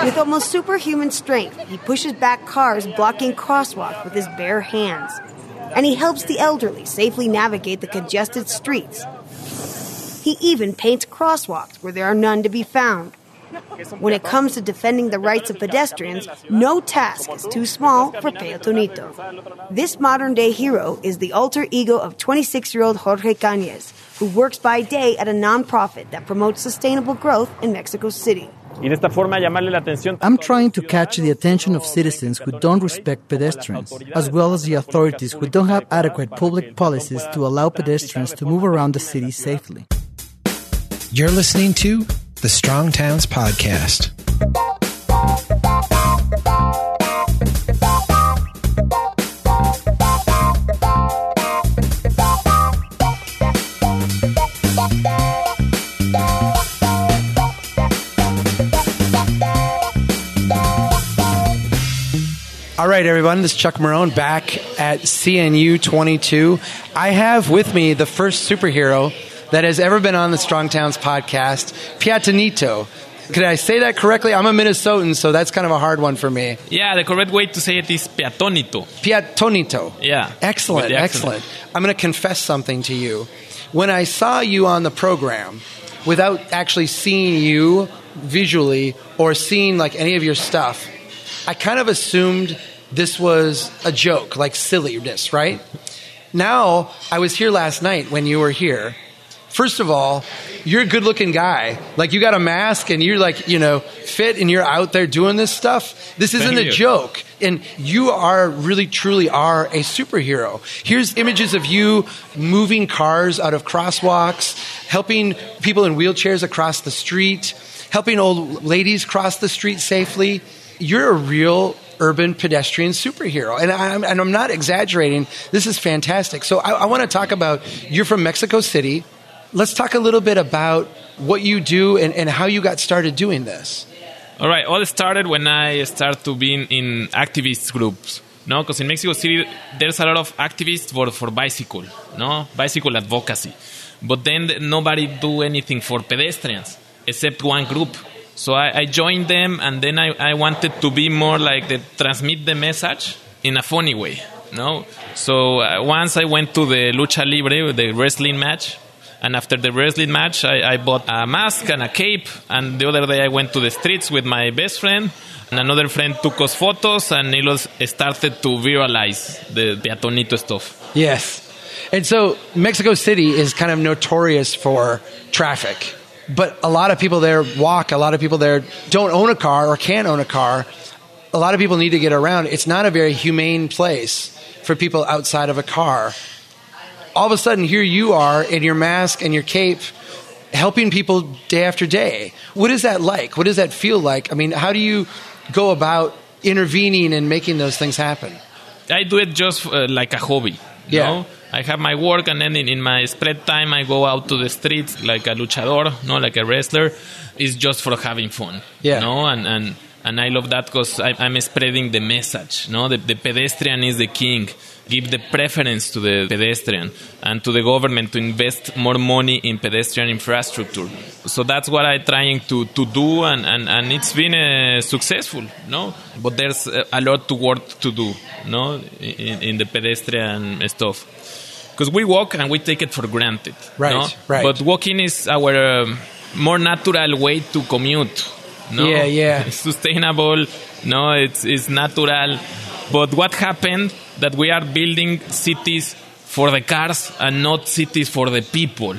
With almost superhuman strength, he pushes back cars blocking crosswalks with his bare hands. And he helps the elderly safely navigate the congested streets. He even paints crosswalks where there are none to be found. When it comes to defending the rights of pedestrians, no task is too small for Peatonito. This modern-day hero is the alter ego of 26-year-old Jorge Cañez, who works by day at a nonprofit that promotes sustainable growth in Mexico City. I'm trying to catch the attention of citizens who don't respect pedestrians, as well as the authorities who don't have adequate public policies to allow pedestrians to move around the city safely. You're listening to the Strong Towns Podcast. All right, everyone, this is Chuck Marone back at CNU 22. I have with me the first superhero that has ever been on the Strong Towns podcast, Peatonito. Could I say that correctly? I'm a Minnesotan, so that's kind of a hard one for me. Yeah, the correct way to say it is Peatonito. Peatonito. Yeah. Excellent, excellent. I'm going to confess something to you. When I saw you on the program, without actually seeing you visually or seeing like any of your stuff, I kind of assumed this was a joke, like silliness, right? Now, I was here last night when you were here. First of all, you're a good-looking guy. Like, you got a mask and you're like, fit and you're out there doing this stuff. This isn't a joke. And you are really, truly are a superhero. Here's images of you moving cars out of crosswalks, helping people in wheelchairs across the street, helping old ladies cross the street safely. You're a real urban pedestrian superhero. And I'm not exaggerating. This is fantastic. So I want to talk about, you're from Mexico City. Let's talk a little bit about what you do and how you got started doing this. All right. All started when I started to be in activist groups. No, because in Mexico City, there's a lot of activists for bicycle, bicycle advocacy. But then nobody do anything for pedestrians except one group. So I joined them, and then I wanted to be more like transmit the message in a funny way. So once I went to the Lucha Libre, the wrestling match, and after the wrestling match, I bought a mask and a cape, and the other day I went to the streets with my best friend, and another friend took us photos, and it started to viralize the Peatonito stuff. Yes. And so Mexico City is kind of notorious for traffic. But a lot of people there walk. A lot of people there don't own a car or can't own a car. A lot of people need to get around. It's not a very humane place for people outside of a car. All of a sudden, here you are in your mask and your cape helping people day after day. What is that like? What does that feel like? I mean, how do you go about intervening and making those things happen? I do it just like a hobby. Yeah. I have my work, and then in my spread time, I go out to the streets like a luchador, like a wrestler. It's just for having fun. Yeah. And I love that because I'm spreading the message. The pedestrian is the king. Give the preference to the pedestrian and to the government to invest more money in pedestrian infrastructure. So that's what I'm trying to do, and it's been successful. But there's a lot of work to do. In the pedestrian stuff. Because we walk and we take it for granted. Right. But walking is our more natural way to commute. Yeah. It's sustainable. It's natural. But what happened that we are building cities for the cars and not cities for the people.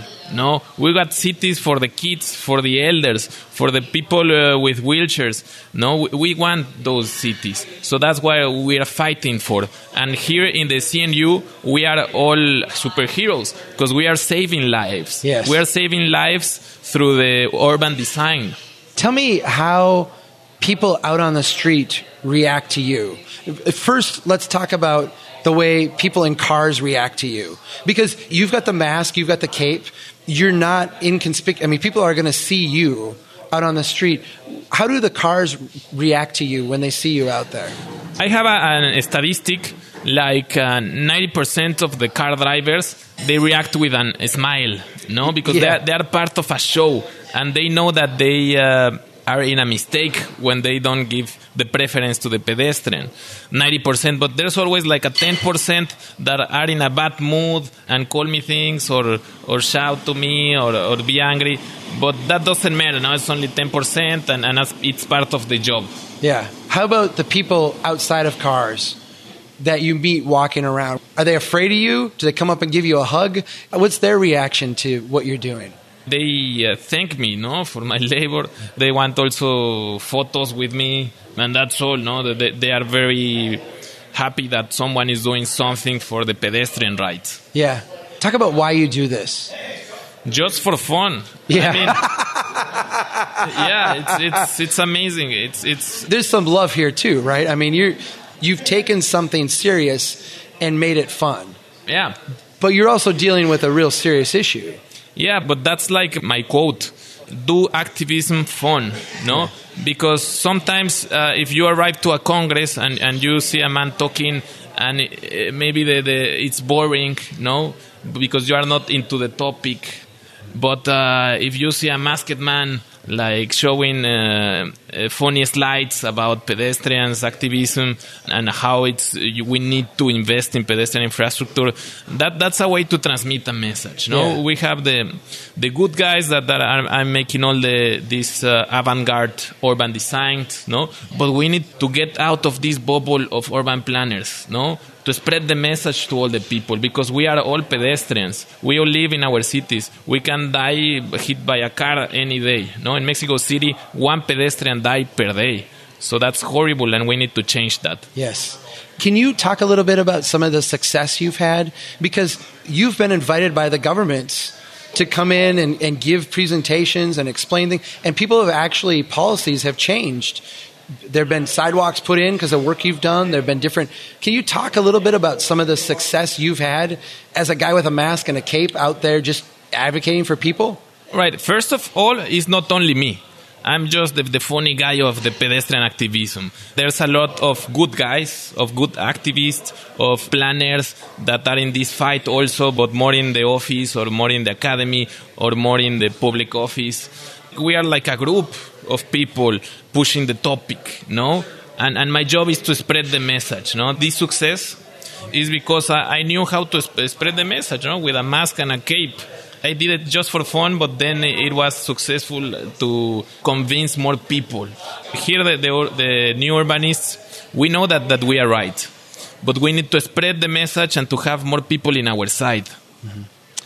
We got cities for the kids, for the elders, for the people with wheelchairs. We want those cities. So that's why we are fighting for. And here in the CNU, we are all superheroes because we are saving lives. Yes. We are saving lives through the urban design. Tell me how people out on the street react to you. First, let's talk about the way people in cars react to you. Because you've got the mask, you've got the cape, you're not inconspicuous. I mean, people are going to see you out on the street. How do the cars react to you when they see you out there? I have a statistic, like 90% of the car drivers, they react with a smile, because they are part of a show, and they know that they are in a mistake when they don't give the preference to the pedestrian. 90%, but there's always like a 10% that are in a bad mood and call me things or shout to me or be angry. But that doesn't matter. Now it's only 10% and it's part of the job. Yeah. How about the people outside of cars that you meet walking around? Are they afraid of you? Do they come up and give you a hug? What's their reaction to what you're doing? They thank me, for my labor. They want also photos with me, and that's all. They are very happy that someone is doing something for the pedestrian rights. Yeah. Talk about why you do this. Just for fun. Yeah. I mean, it's amazing. It's There's some love here too, right? I mean, you've taken something serious and made it fun. Yeah. But you're also dealing with a real serious issue. Yeah, but that's like my quote. Do activism fun, no? Because sometimes if you arrive to a Congress and you see a man talking and maybe it's boring, no? Because you are not into the topic. But if you see a masked man like showing funny slides about pedestrians, activism, and how we need to invest in pedestrian infrastructure, that's a way to transmit a message. No, Yeah. We have the good guys that are making all this avant-garde urban design, no, but we need to get out of this bubble of urban planners, no, to spread the message to all the people, because we are all pedestrians. We all live in our cities. We can die hit by a car any day. No, in Mexico City, 1 pedestrian died per day. So that's horrible, and we need to change that. Yes. Can you talk a little bit about some of the success you've had? Because you've been invited by the governments to come in and give presentations and explain things. And policies have changed. There have been sidewalks put in because of work you've done. There have been different. Can you talk a little bit about some of the success you've had as a guy with a mask and a cape out there just advocating for people? Right. First of all, it's not only me. I'm just the funny guy of the pedestrian activism. There's a lot of good guys, of good activists, of planners that are in this fight also, but more in the office or more in the academy or more in the public office. We are like a group of people pushing the topic, no? And my job is to spread the message, no? This success is because I knew how to spread the message, no? With a mask and a cape. I did it just for fun, but then it was successful to convince more people. Here, the new urbanists, we know that we are right, but we need to spread the message and to have more people in our side. Mm-hmm.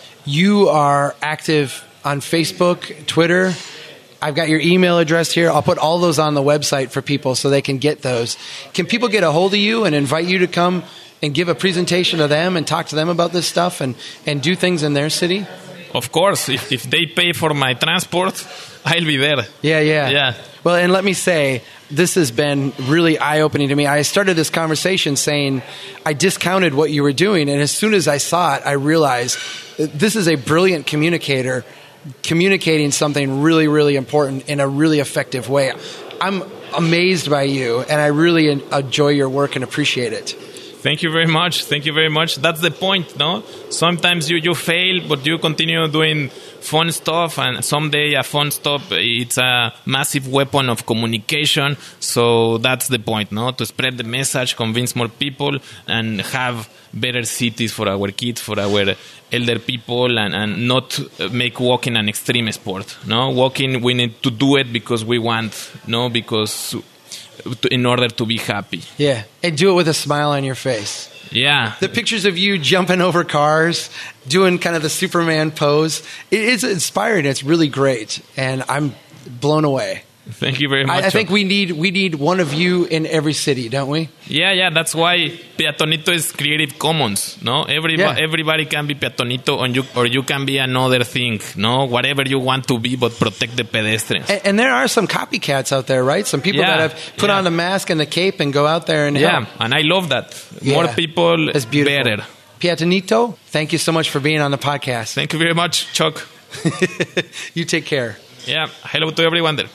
You are active on Facebook, Twitter. I've got your email address here. I'll put all those on the website for people so they can get those. Can people get a hold of you and invite you to come and give a presentation to them and talk to them about this stuff and do things in their city? Of course. If they pay for my transport, I'll be there. Yeah. Well, and let me say, this has been really eye-opening to me. I started this conversation saying I discounted what you were doing, and as soon as I saw it, I realized this is a brilliant communicator communicating something really, really important in a really effective way. I'm amazed by you, and I really enjoy your work and appreciate it. Thank you very much. That's the point, no? Sometimes you fail, but you continue doing fun stuff, and someday a fun stuff, it's a massive weapon of communication. So that's the point, no? To spread the message, convince more people, and have better cities for our kids, for our elder people, and not make walking an extreme sport, no? Walking, we need to do it because we want, no? Because in order to be happy. Yeah, and do it with a smile on your face. Yeah. The pictures of you jumping over cars, doing kind of the Superman pose, it's inspiring. It's really great, and I'm blown away. Thank you very much. I think we need one of you in every city, don't we? Yeah. That's why Peatonito is Creative Commons. No, everybody can be Peatonito, or you can be another thing. No, whatever you want to be, but protect the pedestrians. And there are some copycats out there, right? Some people that have put on the mask and the cape and go out there and help. And I love that. More people, it's beautiful. Better. Peatonito, thank you so much for being on the podcast. Thank you very much, Chuck. You take care. Yeah. Hello to everyone there.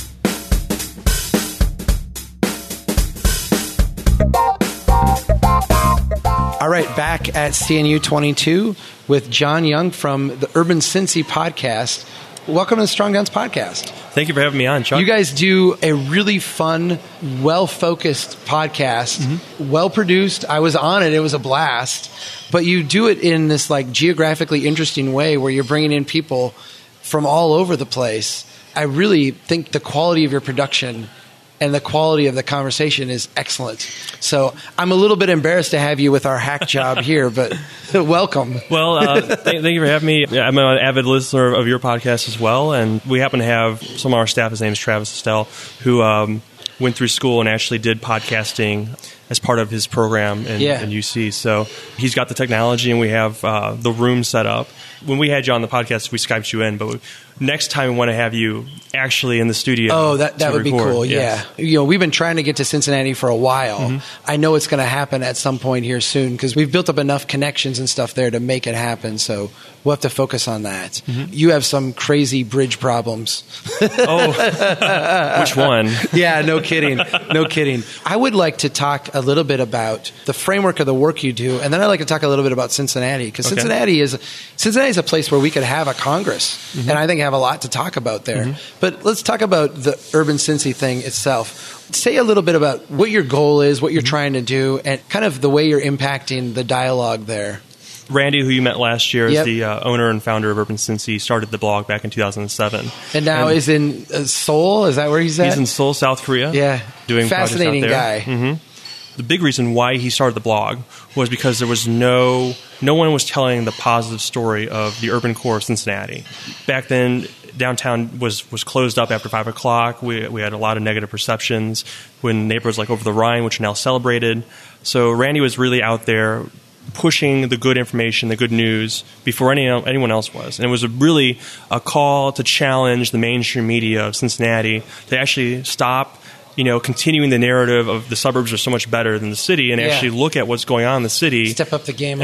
All right, back at CNU 22 with John Young from the Urban Cincy podcast. Welcome to the Strong Towns podcast. Thank you for having me on, Chuck. You guys do a really fun, well-focused podcast, well-produced. I was on it. It was a blast. But you do it in this like geographically interesting way where you're bringing in people from all over the place. I really think the quality of your production and the quality of the conversation is excellent. So I'm a little bit embarrassed to have you with our hack job here, but welcome. Well, thank you for having me. I'm an avid listener of your podcast as well, and we happen to have some of our staff. His name is Travis Estelle, who went through school and actually did podcasting as part of his program in UC. So he's got the technology, and we have the room set up. When we had you on the podcast, we Skyped you in, but next time we want to have you actually in the studio. Oh, that would be cool. Yes. Yeah. We've been trying to get to Cincinnati for a while. I know it's going to happen at some point here soon because we've built up enough connections and stuff there to make it happen. So we'll have to focus on that. You have some crazy bridge problems. Oh, which one? Yeah, no kidding. No kidding. I would like to talk a little bit about the framework of the work you do, and then I'd like to talk a little bit about Cincinnati because Cincinnati is a place where we could have a Congress, and I think have a lot to talk about there. But let's talk about the Urban Cincy thing itself. Say a little bit about what your goal is, what you're trying to do, and kind of the way you're impacting the dialogue there. Randy, who you met last year, is the owner and founder of Urban Cincy, started the blog back in 2007. And now is in Seoul? Is that where he's at? He's in Seoul, South Korea. Yeah. Doing fascinating projects out there. guy. The big reason why he started the blog was because there was no one was telling the positive story of the urban core of Cincinnati. Back then, downtown was closed up after 5 o'clock. We had a lot of negative perceptions when neighborhoods like Over the Rhine, which are now celebrated. So Randy was really out there pushing the good information, the good news, before anyone else was. And it was really a call to challenge the mainstream media of Cincinnati to actually stop continuing the narrative of the suburbs are so much better than the city and actually look at what's going on in the city. Step up the game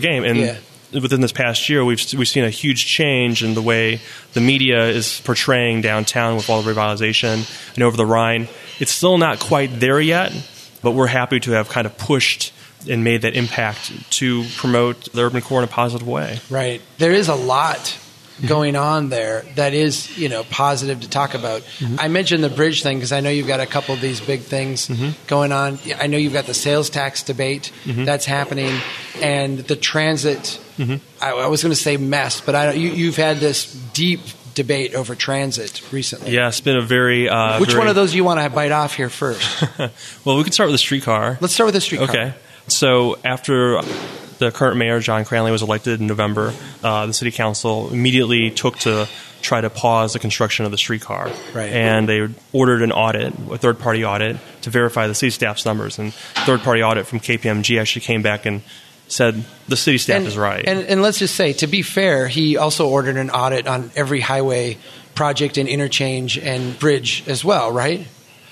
And within this past year, we've seen a huge change in the way the media is portraying downtown with all the revitalization and Over the Rhine. It's still not quite there yet, but we're happy to have kind of pushed and made that impact to promote the urban core in a positive way. Right. There is a lot going on there that is, positive to talk about. I mentioned the bridge thing because I know you've got a couple of these big things going on. I know you've got the sales tax debate that's happening and the transit, I was going to say mess, but you've had this deep debate over transit recently. Yeah, it's been a very... Which one of those do you want to bite off here first? Well, we can start with the streetcar. Let's start with the streetcar. Okay. So after the current mayor, John Cranley, was elected in November, the city council immediately took to try to pause the construction of the streetcar. Right. And they ordered an audit, a third-party audit, to verify the city staff's numbers. And third-party audit from KPMG actually came back and said the city staff is right. And let's just say, to be fair, he also ordered an audit on every highway project and interchange and bridge as well, right?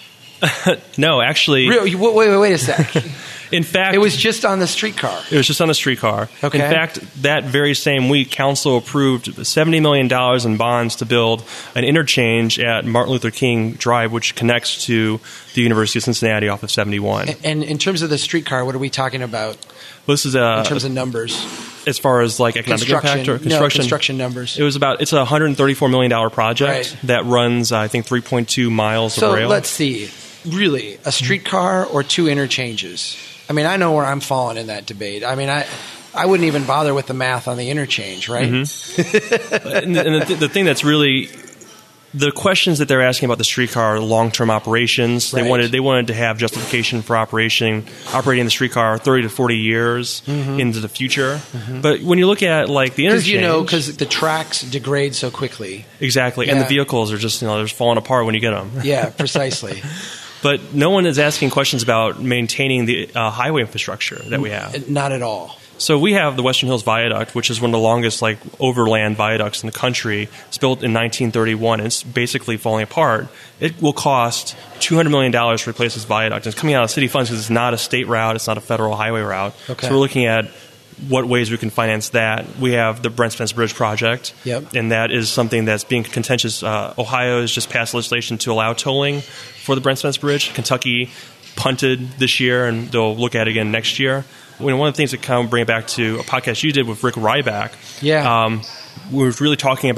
No, actually... Wait a sec. In fact... It was just on the streetcar. It was just on the streetcar. Okay. In fact, that very same week, council approved $70 million in bonds to build an interchange at Martin Luther King Drive, which connects to the University of Cincinnati off of 71. And in terms of the streetcar, what are we talking about? Well, this is in terms of numbers. As far as like economic impact or construction? No, construction numbers. It's a $134 million project that runs, I think, 3.2 miles of rail. So let's see. Really, a streetcar or two interchanges? I mean, I know where I'm falling in that debate. I mean, I wouldn't even bother with the math on the interchange, right? And the thing that's really... The questions that they're asking about the streetcar are long-term operations. They wanted to have justification for operating the streetcar 30 to 40 years into the future. But when you look at like the interchange, because the tracks degrade so quickly. Exactly, and the vehicles are just they're just falling apart when you get them. Yeah, precisely. But no one is asking questions about maintaining the highway infrastructure that we have. Not at all. So we have the Western Hills Viaduct, which is one of the longest overland viaducts in the country. It's built in 1931. It's basically falling apart. It will cost $200 million to replace this viaduct. It's coming out of city funds because it's not a state route. It's not a federal highway route. Okay. So we're looking at what ways we can finance that. We have the Brent Spence Bridge project, and that is something that's being contentious. Ohio has just passed legislation to allow tolling for the Brent Spence Bridge. Kentucky punted this year, and they'll look at it again next year. One of the things that kind of bring it back to a podcast you did with Rick Ryback, we were really talking about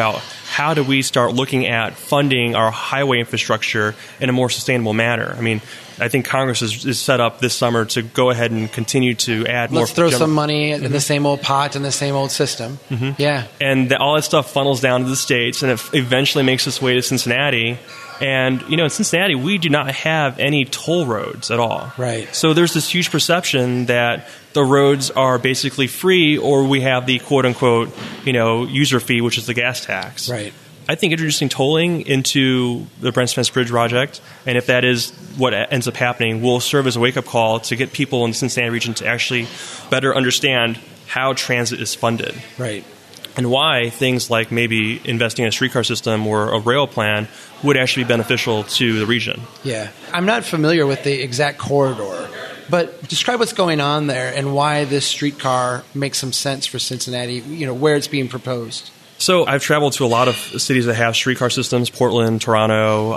how do we start looking at funding our highway infrastructure in a more sustainable manner? I mean, I think Congress is set up this summer to go ahead and continue to add more. Let's throw some money in the same old pot in the same old system. Yeah. And all that stuff funnels down to the states, and it eventually makes its way to Cincinnati. And, in Cincinnati, we do not have any toll roads at all. Right. So there's this huge perception that the roads are basically free, or we have the quote-unquote, user fee, which is the gas tax. Right. I think introducing tolling into the Brent Spence Bridge project, and if that is what ends up happening, will serve as a wake-up call to get people in the Cincinnati region to actually better understand how transit is funded. Right. And why things like maybe investing in a streetcar system or a rail plan would actually be beneficial to the region. Yeah. I'm not familiar with the exact corridor, but describe what's going on there and why this streetcar makes some sense for Cincinnati, where it's being proposed. So I've traveled to a lot of cities that have streetcar systems, Portland, Toronto,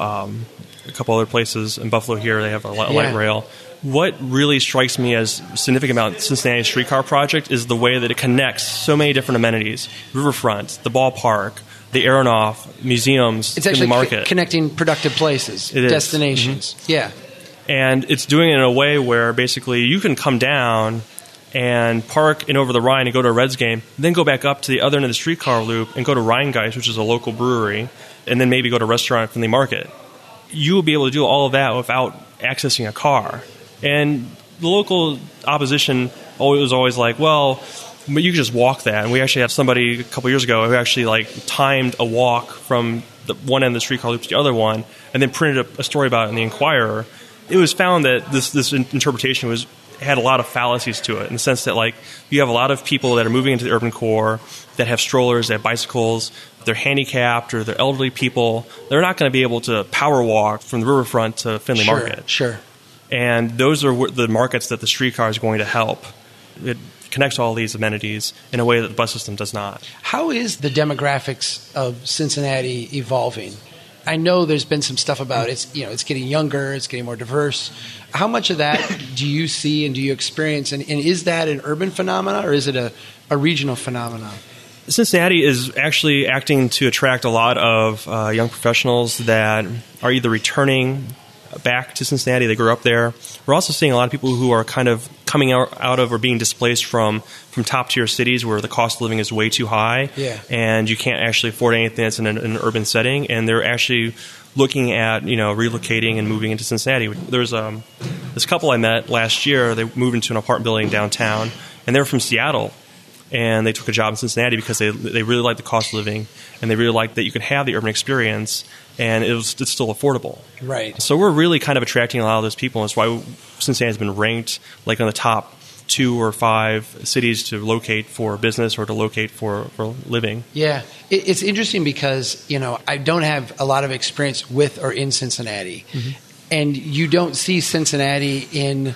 a couple other places. In Buffalo here, they have a light rail. What really strikes me as significant about Cincinnati's streetcar project is the way that it connects so many different amenities. Riverfront, the ballpark, the Aeronaut, museums, it's actually the market. Connecting productive places, destinations. Yeah. And it's doing it in a way where basically you can come down and park in over the Rhine and go to a Reds game, then go back up to the other end of the streetcar loop and go to Rheingeist, which is a local brewery, and then maybe go to a restaurant from the market. You will be able to do all of that without accessing a car. And the local opposition was always like, well, but you can just walk that. And we actually had somebody a couple years ago who actually timed a walk from the one end of the streetcar loop to the other one and then printed a story about it in the Inquirer. It was found that this interpretation had a lot of fallacies to it, in the sense that you have a lot of people that are moving into the urban core that have strollers, that have bicycles, they're handicapped or they're elderly people. They're not going to be able to power walk from the riverfront to Findlay Market. Sure. And those are the markets that the streetcar is going to help. It connects all these amenities in a way that the bus system does not. How is the demographics of Cincinnati evolving? I know there's been some stuff about it's getting younger, it's getting more diverse. How much of that do you see and do you experience? And is that an urban phenomenon or is it a regional phenomenon? Cincinnati is actually acting to attract a lot of young professionals that are either returning back to Cincinnati, they grew up there. We're also seeing a lot of people who are kind of coming out of or being displaced from top-tier cities where the cost of living is way too high, and you can't actually afford anything that's in an urban setting, and they're actually looking at relocating and moving into Cincinnati. There's this couple I met last year. They moved into an apartment building downtown, and they're from Seattle. And they took a job in Cincinnati because they really liked the cost of living, and they really liked that you could have the urban experience, and it's still affordable. Right. So we're really kind of attracting a lot of those people, and that's why Cincinnati has been ranked on the top 2 or 5 cities to locate for business or to locate for living. Yeah. It's interesting because, I don't have a lot of experience with or in Cincinnati, and you don't see Cincinnati in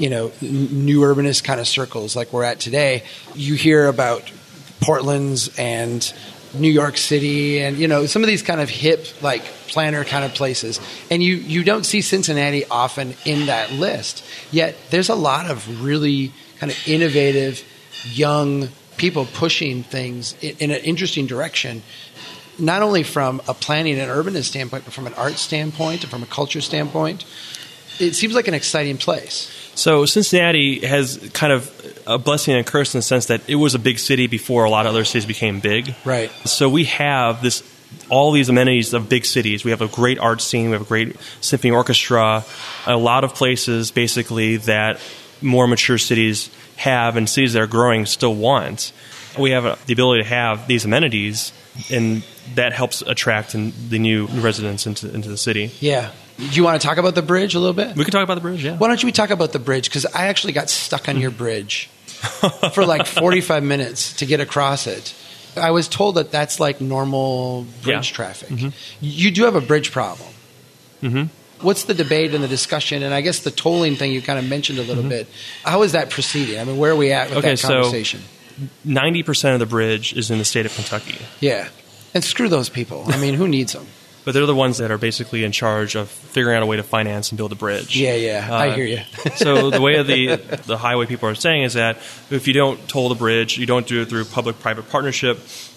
new urbanist kind of circles like we're at today. You hear about Portland's and New York City and, some of these kind of hip, planner kind of places. And you don't see Cincinnati often in that list. Yet there's a lot of really kind of innovative young people pushing things in an interesting direction, not only from a planning and urbanist standpoint, but from an art standpoint and from a culture standpoint. It seems like an exciting place. So Cincinnati has kind of a blessing and a curse in the sense that it was a big city before a lot of other cities became big. Right. So we have all these amenities of big cities. We have a great art scene. We have a great symphony orchestra. A lot of places, basically, that more mature cities have and cities that are growing still want. We have the ability to have these amenities, and that helps attract the new residents into the city. Yeah. Do you want to talk about the bridge a little bit? We can talk about the bridge, yeah. Why don't we talk about the bridge? Because I actually got stuck on your bridge for 45 minutes to get across it. I was told that that's like normal bridge traffic. Mm-hmm. You do have a bridge problem. Mm-hmm. What's the debate and the discussion? And I guess the tolling thing you kind of mentioned a little bit. How is that proceeding? I mean, where are we at with that conversation? So 90% of the bridge is in the state of Kentucky. Yeah. And screw those people. I mean, who needs them? But they're the ones that are basically in charge of figuring out a way to finance and build a bridge. Yeah, I hear you. So the way the highway people are saying is that if you don't toll the bridge, you don't do it through public-private partnership,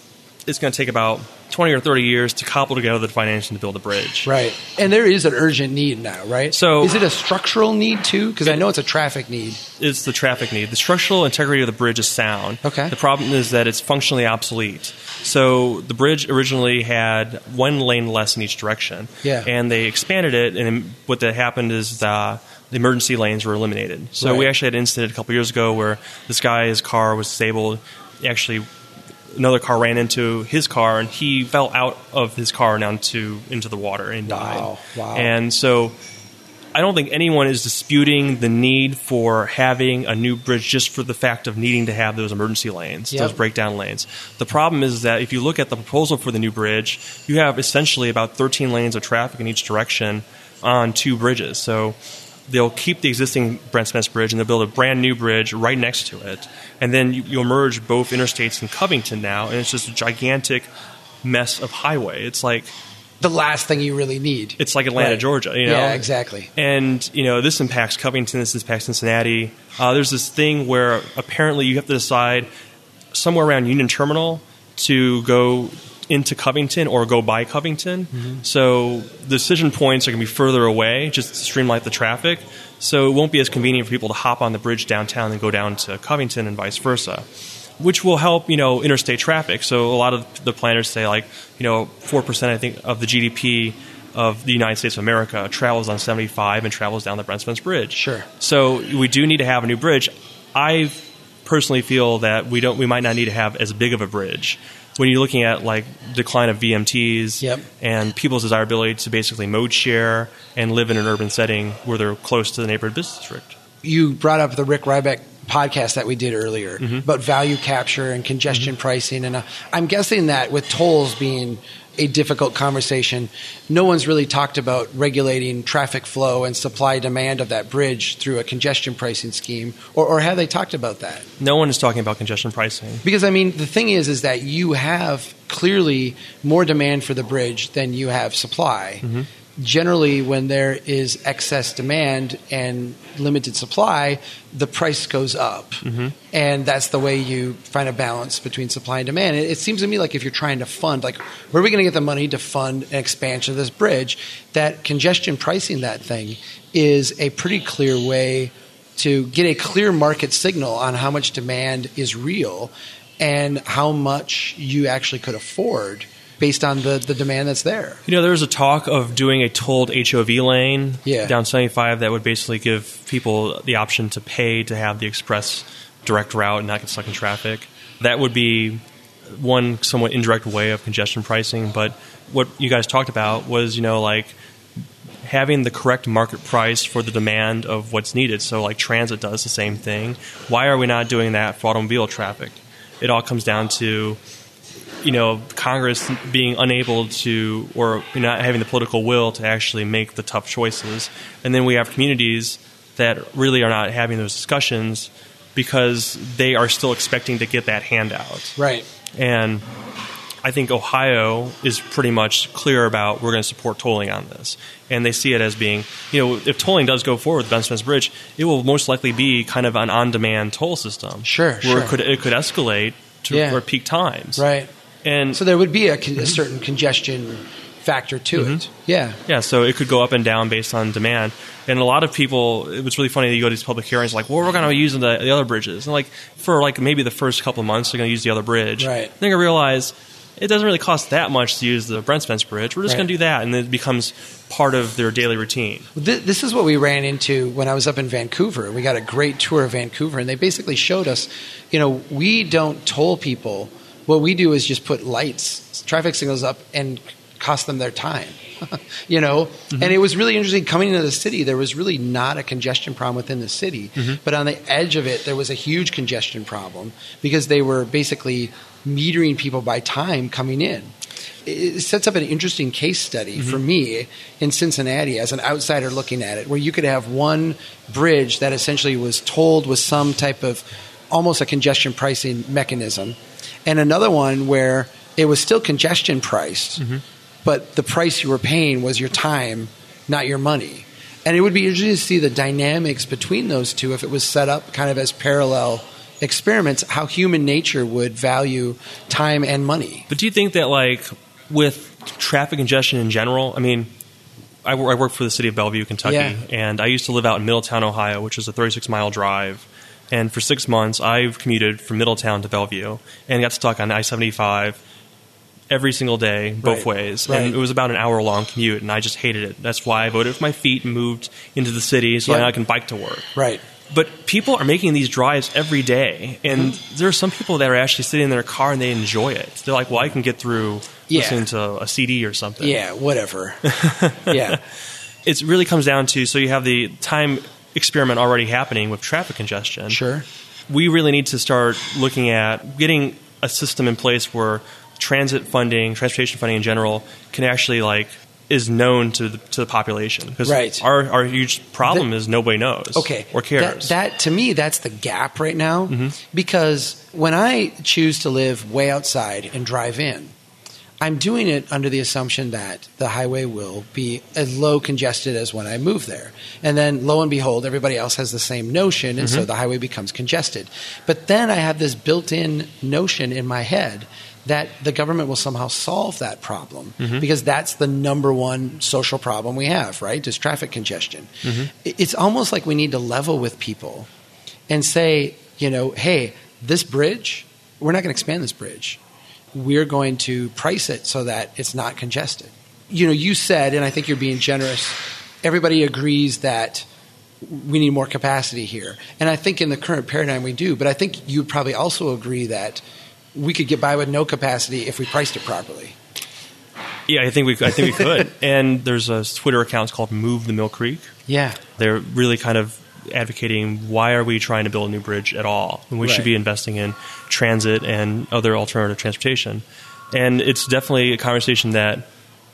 it's going to take about 20 or 30 years to cobble together the financing to build a bridge. Right. And there is an urgent need now, right? So, is it a structural need too? Because I know it's a traffic need. It's the traffic need. The structural integrity of the bridge is sound. Okay. The problem is that it's functionally obsolete. So the bridge originally had one lane less in each direction. Yeah. And they expanded it, and what that happened is the emergency lanes were eliminated. So we actually had an incident a couple years ago where this guy's car was disabled. Actually, another car ran into his car, and he fell out of his car down into the water and died. Wow. And so I don't think anyone is disputing the need for having a new bridge just for the fact of needing to have those emergency lanes, those breakdown lanes. The problem is that if you look at the proposal for the new bridge, you have essentially about 13 lanes of traffic in each direction on 2 bridges. So they'll keep the existing Brent Spence Bridge, and they'll build a brand new bridge right next to it. And then you'll merge both interstates in Covington now, and it's just a gigantic mess of highway. It's like the last thing you really need. It's like Atlanta, Georgia. Yeah, exactly. And, this impacts Covington, this impacts Cincinnati. There's this thing where apparently you have to decide somewhere around Union Terminal to go into Covington or go by Covington. Mm-hmm. So the decision points are going to be further away just to streamline the traffic. So it won't be as convenient for people to hop on the bridge downtown and go down to Covington and vice versa, which will help, interstate traffic. So a lot of the planners say 4%, I think, of the GDP of the United States of America travels on 75 and travels down the Brent Spence Bridge. Sure. So we do need to have a new bridge. I personally feel that we might not need to have as big of a bridge. When you're looking at decline of VMTs and people's desirability to basically mode share and live in an urban setting where they're close to the neighborhood business district. You brought up the Rick Ryback podcast that we did earlier about value capture and congestion pricing. And I'm guessing that with tolls being a difficult conversation, no one's really talked about regulating traffic flow and supply demand of that bridge through a congestion pricing scheme, or have they talked about that? No one is talking about congestion pricing. Because, the thing is that you have clearly more demand for the bridge than you have supply. Mm-hmm. Generally, when there is excess demand and limited supply, the price goes up. Mm-hmm. And that's the way you find a balance between supply and demand. It seems to me like if you're trying to fund, where are we going to get the money to fund an expansion of this bridge, that congestion pricing that thing is a pretty clear way to get a clear market signal on how much demand is real and how much you actually could afford based on the demand that's there. There was a talk of doing a tolled HOV lane down 75 that would basically give people the option to pay to have the express direct route and not get stuck in traffic. That would be one somewhat indirect way of congestion pricing. But what you guys talked about was, having the correct market price for the demand of what's needed. So transit does the same thing. Why are we not doing that for automobile traffic? It all comes down to Congress being unable to, or not having the political will to actually make the tough choices. And then we have communities that really are not having those discussions because they are still expecting to get that handout. Right. And I think Ohio is pretty much clear about we're going to support tolling on this. And they see it as being, if tolling does go forward with the Brent Spence Bridge, it will most likely be kind of an on-demand toll system. Sure. It could escalate for peak times. Right. And so there would be a certain congestion factor to it. Yeah. Yeah, so it could go up and down based on demand. And a lot of people, it was really funny that you go to these public hearings we're going to use the other bridges. And for maybe the first couple of months, they're going to use the other bridge. Right. Then you realize it doesn't really cost that much to use the Brent Spence Bridge. We're just going to do that. And then it becomes part of their daily routine. This is what we ran into when I was up in Vancouver. We got a great tour of Vancouver, and they basically showed us, we don't toll people. What we do is just put lights, traffic signals up, and cost them their time. And it was really interesting coming into the city. There was really not a congestion problem within the city, but on the edge of it, there was a huge congestion problem because they were basically metering people by time coming in. It sets up an interesting case study for me in Cincinnati as an outsider looking at it, where you could have one bridge that essentially was tolled with some type of almost a congestion pricing mechanism, and another one where it was still congestion priced, but the price you were paying was your time, not your money. And it would be interesting to see the dynamics between those two if it was set up kind of as parallel experiments how human nature would value time and money. But do you think that, like, with traffic congestion in general, I mean, I work for the city of Bellevue, Kentucky, and I used to live out in Middletown, Ohio, which is a 36-mile drive. And for 6 months, I've commuted from Middletown to Bellevue and got stuck on I-75 every single day, both ways. And it was about an hour-long commute, and I just hated it. That's why I voted with my feet and moved into the city so now I can bike to work. Right. But people are making these drives every day, and there are some people that are actually sitting in their car and they enjoy it. They're like, well, I can get through listening to a CD or something. Yeah, whatever. It really comes down to, so you have the time experiment already happening with traffic congestion. Sure. We really need to start looking at getting a system in place where transportation funding in general, can actually, like, is known to the population. Because our huge problem is nobody knows or cares. That to me, that's the gap right now. Because when I choose to live way outside and drive in, I'm doing it under the assumption that the highway will be as low congested as when I move there. And then, lo and behold, everybody else has the same notion, and so the highway becomes congested. But then I have this built-in notion in my head that the government will somehow solve that problem because that's the number one social problem we have, right? Just traffic congestion. It's almost like we need to level with people and say, you know, hey, this bridge, we're not going to expand this bridge. We're going to price it so that it's not congested. You know, you said, and I think you're being generous, everybody agrees that we need more capacity here. And I think in the current paradigm we do, but I think you'd probably also agree that we could get by with no capacity if we priced it properly. Yeah, I think we could. And there's a Twitter account called Move the Mill Creek. Yeah. They're really kind of advocating, why are we trying to build a new bridge at all? And we should be investing in transit and other alternative transportation. And it's definitely a conversation that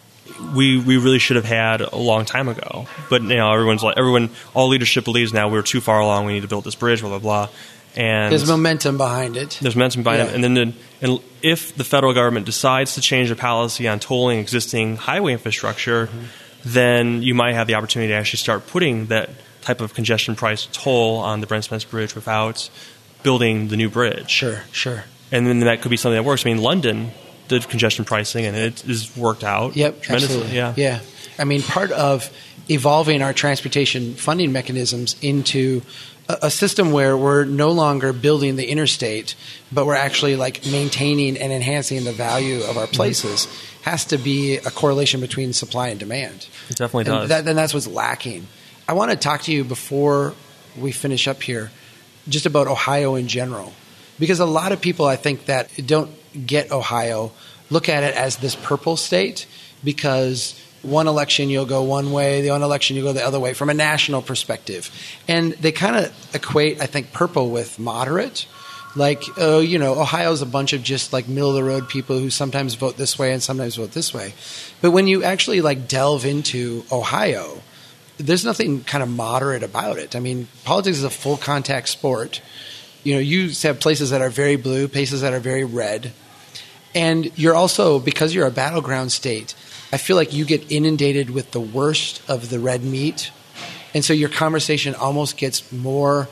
we really should have had a long time ago. But you know, all leadership believes now we're too far along, we need to build this bridge, blah, blah, blah. And there's momentum behind it. There's momentum behind it. And if the federal government decides to change their policy on tolling existing highway infrastructure, then you might have the opportunity to actually start putting that type of congestion price toll on the Brent Spence Bridge without building the new bridge. Sure. And then that could be something that works. I mean, London did congestion pricing, and it has worked out tremendously. Absolutely. Yeah. I mean, part of evolving our transportation funding mechanisms into a system where we're no longer building the interstate, but we're actually like maintaining and enhancing the value of our places has to be a correlation between supply and demand. It definitely does. Then that's what's lacking. I want to talk to you before we finish up here just about Ohio in general, because a lot of people, I think, that don't get Ohio look at it as this purple state because one election you'll go one way, the other election you go the other way from a national perspective. And they kind of equate, I think, purple with moderate. Like, Ohio's a bunch of just like middle-of-the-road people who sometimes vote this way and sometimes vote this way. But when you actually like delve into Ohio, there's nothing kind of moderate about it. I mean, politics is a full-contact sport. You know, you have places that are very blue, places that are very red. And you're also, because you're a battleground state, I feel like you get inundated with the worst of the red meat. And so your conversation almost gets more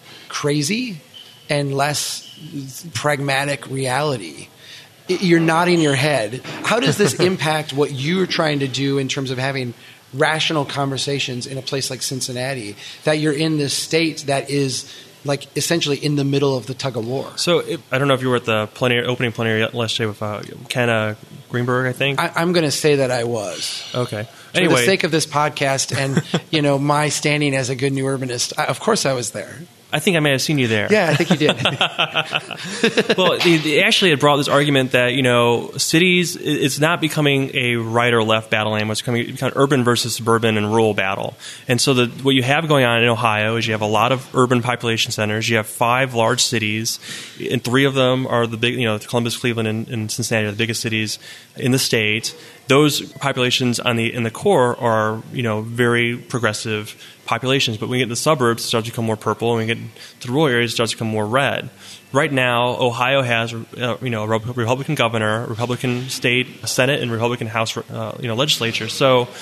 crazy and less pragmatic reality. You're nodding your head. How does this impact what you're trying to do in terms of having rational conversations in a place like Cincinnati, that you're in this state that is like essentially in the middle of the tug of war? So I don't know if you were at the opening plenary last day with Ken Greenberg, I think. I'm going to say that I was. Okay. Anyway, for the sake of this podcast and my standing as a good new urbanist, of course I was there. I think I may have seen you there. Yeah, I think you did. Well, they actually had brought this argument that, cities, it's not becoming a right or left battle anymore. It's becoming urban versus suburban and rural battle. And so what you have going on in Ohio is you have a lot of urban population centers. You have 5 large cities, and 3 of them are the big, Columbus, Cleveland, and Cincinnati are the biggest cities in the state. Those populations in the core are, very progressive populations. But when we get in the suburbs, it starts to become more purple. And when we get to the rural areas, it starts to become more red. Right now, Ohio has, a Republican governor, Republican state Senate, and Republican House, legislature. So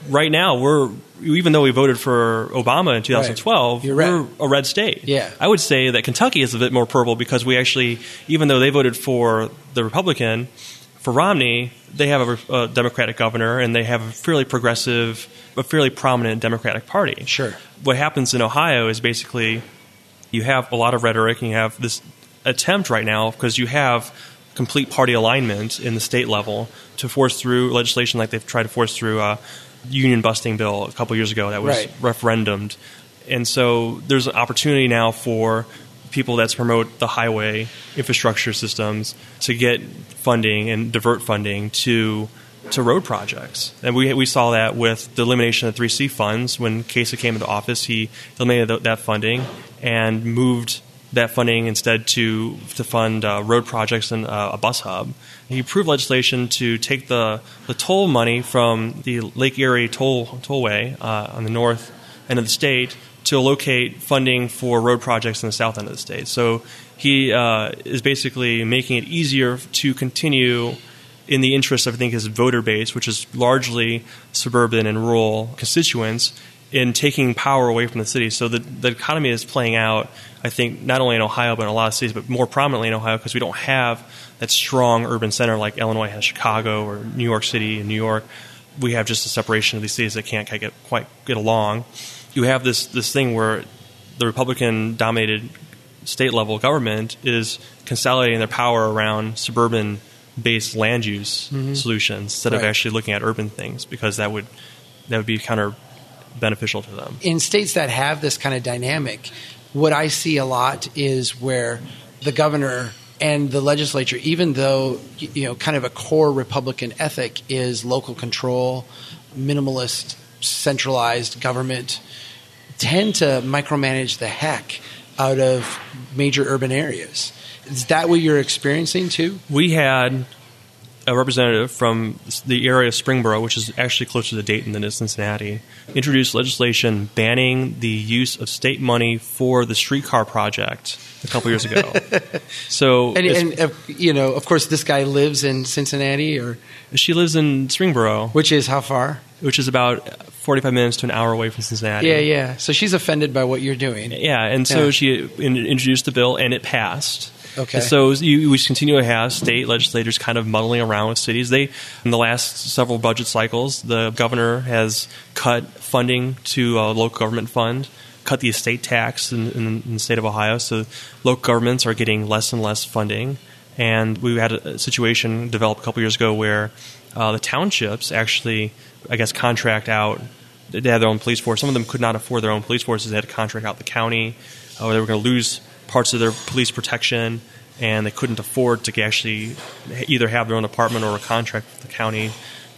right now, even though we voted for Obama in 2012, we're a red state. Yeah. I would say that Kentucky is a bit more purple because we actually, even though they voted for the Republican, for Romney, they have a Democratic governor and they have a fairly progressive, a fairly prominent Democratic Party. Sure. What happens in Ohio is basically you have a lot of rhetoric and you have this attempt right now because you have complete party alignment in the state level to force through legislation like they've tried to force through a union busting bill a couple years ago that was referendumed. And so there's an opportunity now for people that promote the highway infrastructure systems to get funding and divert funding to road projects. And we saw that with the elimination of 3C funds. When Kasich came into office, he eliminated that funding and moved that funding instead to fund road projects and a bus hub. He approved legislation to take the toll money from the Lake Erie tollway on the north end of the state to locate funding for road projects in the south end of the state. So he is basically making it easier to continue in the interest of, I think, his voter base, which is largely suburban and rural constituents, in taking power away from the city. So the economy is playing out, I think, not only in Ohio but in a lot of cities, but more prominently in Ohio because we don't have that strong urban center like Illinois has Chicago or New York City and New York. We have just a separation of these cities that can't quite get along. You have this thing where the Republican-dominated state-level government is consolidating their power around suburban-based land use solutions instead of actually looking at urban things because that would be beneficial to them. In states that have this kind of dynamic, what I see a lot is where the governor and the legislature, even though kind of a core Republican ethic is local control, minimalist, centralized government, tend to micromanage the heck out of major urban areas. Is that what you're experiencing too? We had a representative from the area of Springboro, which is actually closer to Dayton than it is Cincinnati, introduced legislation banning the use of state money for the streetcar project a couple years ago. Of course, this guy lives in Cincinnati, or she lives in Springboro, which is how far? Which is about 45 minutes to an hour away from Cincinnati. Yeah. So she's offended by what you're doing. Yeah, and so she introduced the bill, and it passed. Okay. And so we continue to have state legislators kind of muddling around with cities. In the last several budget cycles, the governor has cut funding to a local government fund, cut the estate tax in the state of Ohio. So local governments are getting less and less funding. And we had a situation develop a couple years ago where the townships actually, I guess, contract out. They had their own police force. Some of them could not afford their own police forces. They had to contract out the county. They were going to lose parts of their police protection, and they couldn't afford to actually either have their own department or a contract with the county.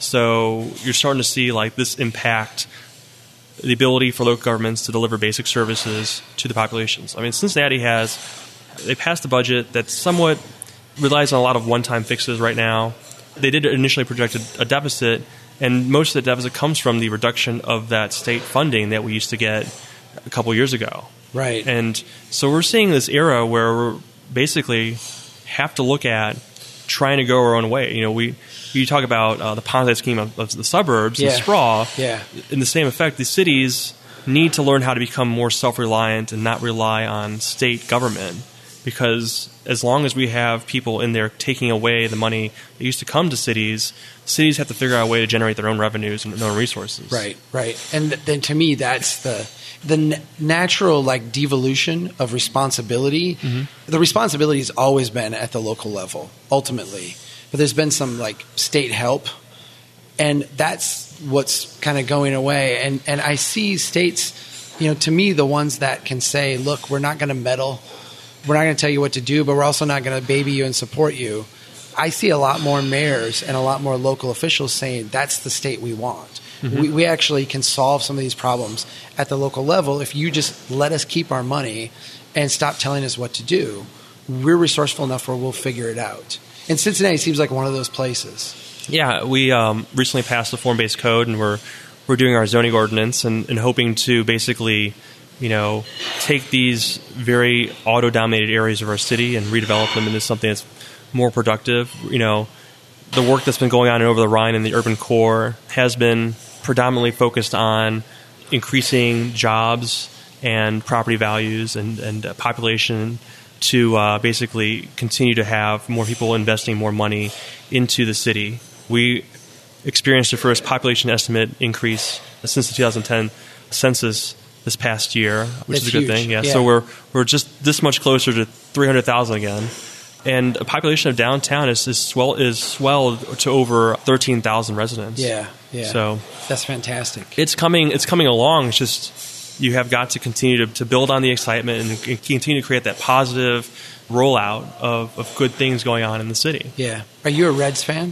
So you're starting to see like this impact the ability for local governments to deliver basic services to the populations. I mean, Cincinnati they passed a budget that somewhat relies on a lot of one-time fixes right now. They did initially project a deficit, and most of the deficit comes from the reduction of that state funding that we used to get a couple years ago. Right. And so we're seeing this era where we basically have to look at trying to go our own way. You talk about the Ponzi scheme of the suburbs and sprawl. Yeah. In the same effect, the cities need to learn how to become more self-reliant and not rely on state government. Because as long as we have people in there taking away the money that used to come to cities have to figure out a way to generate their own revenues and their own resources. Right. And then to me, that's the natural devolution of responsibility. Mm-hmm. The responsibility has always been at the local level, ultimately. But there's been some state help, and that's what's kind of going away. And I see states, to me, the ones that can say, look, we're not going to meddle. We're not going to tell you what to do, but we're also not going to baby you and support you. I see a lot more mayors and a lot more local officials saying that's the state we want. Mm-hmm. We actually can solve some of these problems at the local level if you just let us keep our money and stop telling us what to do. We're resourceful enough where we'll figure it out. And Cincinnati seems like one of those places. Yeah, we recently passed the form-based code, and we're doing our zoning ordinance and hoping to basically take these very auto-dominated areas of our city and redevelop them into something that's more productive. The work that's been going on over the Rhine and the urban core has been predominantly focused on increasing jobs and property values and population to basically continue to have more people investing more money into the city. We experienced the first population estimate increase since the 2010 census this past year, which is a good huge. thing. Yeah. Yeah. So we're just this much closer to 300,000 again. And the population of downtown is swelled to over 13,000 residents. Yeah. So that's fantastic. It's coming along. It's just you have got to continue to build on the excitement and continue to create that positive rollout of good things going on in the city. Yeah. Are you a Reds fan?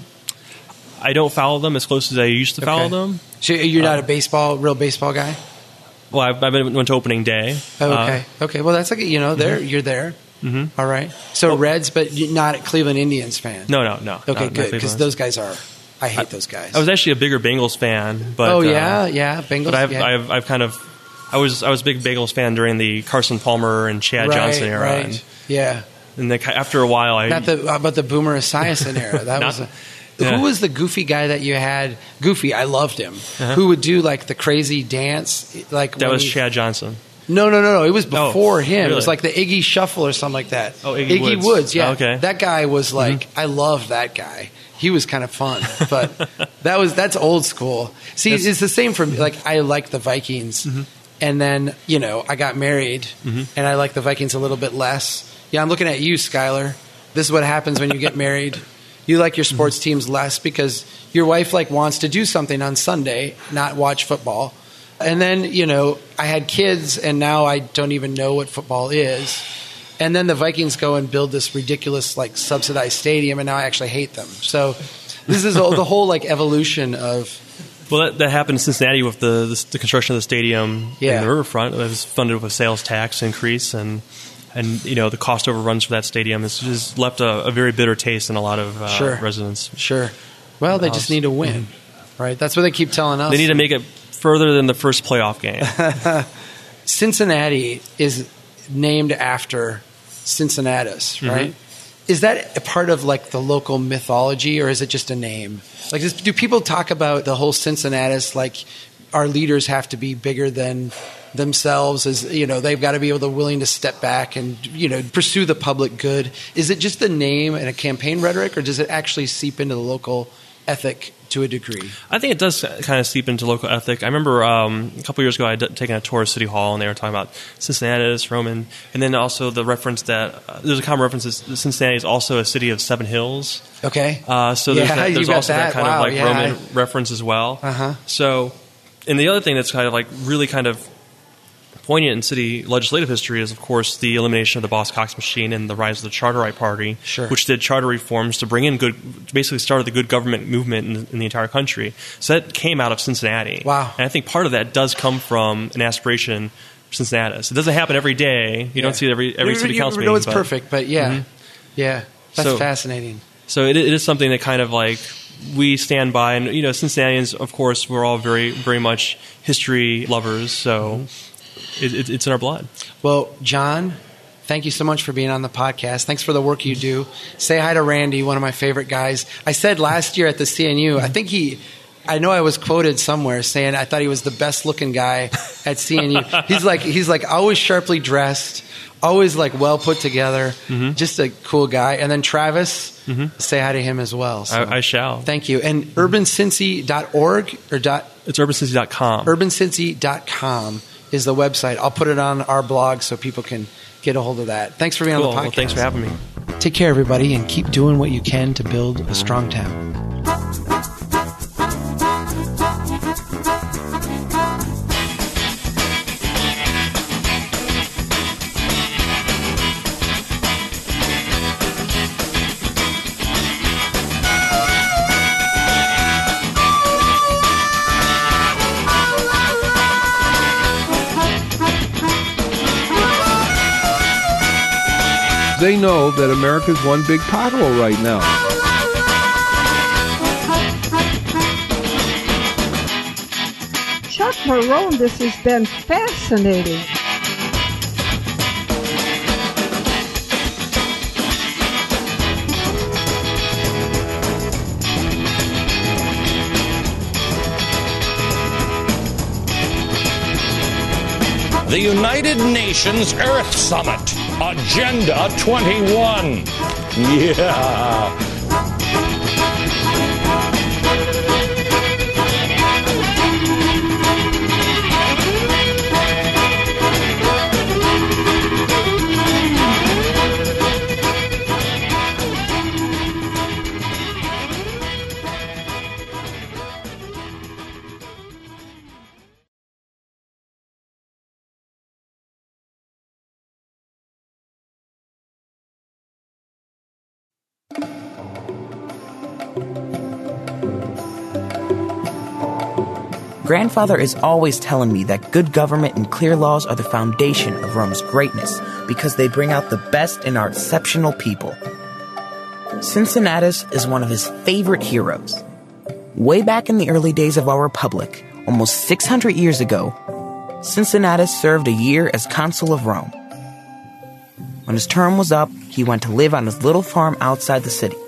I don't follow them as close as I used to follow them. So you're not a real baseball guy? Well, I went to opening day. Oh, okay. Okay. Well, that's like, you're there. Mm-hmm. All right. So Reds, but you're not a Cleveland Indians fan? No. Okay, good. Because those guys I hate those guys. I was actually a bigger Bengals fan. But, Bengals. But I've kind of, I was a big Bengals fan during the Carson Palmer and Chad Johnson era. Right. Yeah. And then after a while, about the Boomer Esiason era. That was who was the goofy guy that you had? Goofy, I loved him. Who would do like the crazy dance? Like that was Chad Johnson. No. It was before him. Really? It was like the Iggy Shuffle or something like that. Oh, Iggy Woods. Yeah. Oh, okay. That guy was like, I loved that guy. He was kind of fun, but that's old school. See, it's the same for me. Like I like the Vikings, and then I got married, and I like the Vikings a little bit less. Yeah, I'm looking at you, Skylar. This is what happens when you get married. You like your sports teams less because your wife wants to do something on Sunday, not watch football. And then, I had kids and now I don't even know what football is. And then the Vikings go and build this ridiculous subsidized stadium and now I actually hate them. So this is the whole evolution of... Well, that happened in Cincinnati with the construction of the stadium in the riverfront. It was funded with a sales tax increase and the cost overruns for that stadium has just left a very bitter taste in a lot of residents. Sure. Well, they just need to win, right? That's what they keep telling us. They need to make it further than the first playoff game. Cincinnati is named after Cincinnatus, right? Is that a part of the local mythology, or is it just a name? Do people talk about the whole Cincinnatus our leaders have to be bigger than themselves, as they've got to be willing to step back and pursue the public good? Is it just a name and a campaign rhetoric, or does it actually seep into the local ethic to a degree? I think it does kind of seep into local ethic. I remember a couple years ago I had taken a tour of City Hall and they were talking about Cincinnatus, Roman, and then also the reference that there's a common reference that Cincinnati is also a city of 7 hills. Okay. So there's also that kind of Roman reference as well. So, and the other thing that's kind of really kind of poignant in city legislative history is, of course, the elimination of the Boss-Cox machine and the rise of the Charter Right Party, which did charter reforms to bring in basically started the good government movement in the entire country. So that came out of Cincinnati. Wow. And I think part of that does come from an aspiration for Cincinnatus. It doesn't happen every day. You don't see it every city council meeting. No, it's perfect, but yeah. That's fascinating. So it is something that kind of we stand by, and Cincinnatians, of course, we're all very, very much history lovers, so it's in our blood. Well, John, thank you so much for being on the podcast. Thanks for the work you do. Say hi to Randy, one of my favorite guys. I said last year at the CNU, I know I was quoted somewhere saying I thought he was the best looking guy at CNU. He's always sharply dressed, always well put together, just a cool guy. And then Travis, say hi to him as well. So, I shall. Thank you. And urbancincy.org or it's urbancincy.com. Urbancincy.com is the website. I'll put it on our blog so people can get a hold of that. Thanks for being on the podcast. Well, thanks for having me. Take care, everybody, and keep doing what you can to build a strong town. They know that America's one big pothole right now. Chuck Marohn, this has been fascinating. the United Nations Earth Summit, Agenda 21. Yeah. Grandfather is always telling me that good government and clear laws are the foundation of Rome's greatness because they bring out the best in our exceptional people. Cincinnatus is one of his favorite heroes. Way back in the early days of our republic, almost 600 years ago, Cincinnatus served a year as consul of Rome. When his term was up, he went to live on his little farm outside the city.